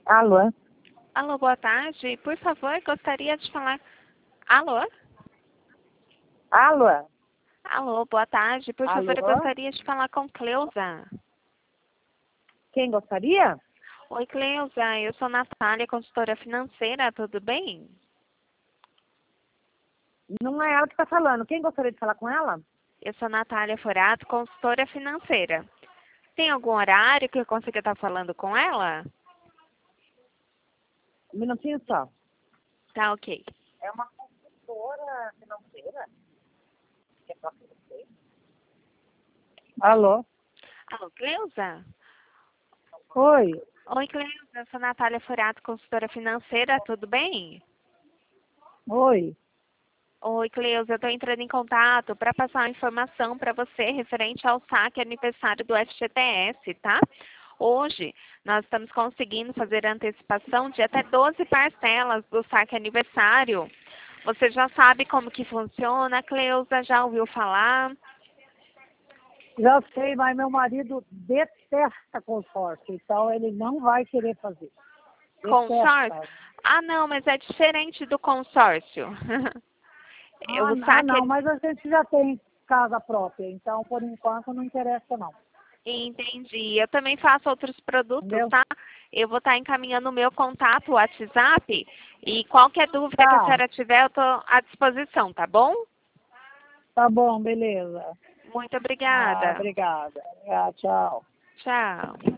Alô? Alô, boa tarde. Por favor, gostaria de falar... Alô? Alô? Alô, boa tarde. Por favor, eu Alô? gostaria de falar com Cleusa. Quem gostaria? Oi, Cleusa. Eu sou Natália, consultora financeira. Tudo bem? Não é ela que está falando. Quem gostaria de falar com ela? Eu sou Natália Forato, consultora financeira. Tem algum horário que eu consiga estar falando com ela? Um minutinho só. Tá, ok. É uma consultora financeira? Que é próxima de você? Alô? Alô, Cleusa? Oi. Oi, Cleusa. Eu sou Natália Forato, consultora financeira. Tudo bem? Oi. Oi, Cleusa, eu estou entrando em contato para passar uma informação para você referente ao saque aniversário do FGTS, tá? Hoje, nós estamos conseguindo fazer a antecipação de até 12 parcelas do saque aniversário. Você já sabe como que funciona, Cleusa? Já ouviu falar? Já sei, mas meu marido detesta consórcio, então ele não vai querer fazer. Consórcio? Detesta. Ah, não, mas é diferente do consórcio. O saque Não, mas a gente já tem casa própria, então por enquanto não interessa não. Entendi. Eu também faço outros produtos, Entendeu? tá? Eu vou estar encaminhando o meu contato, o WhatsApp, e qualquer dúvida que a Tá, senhora tiver, eu estou à disposição, tá bom? tá bom, beleza. Muito obrigada. Obrigada. Tchau. Tchau.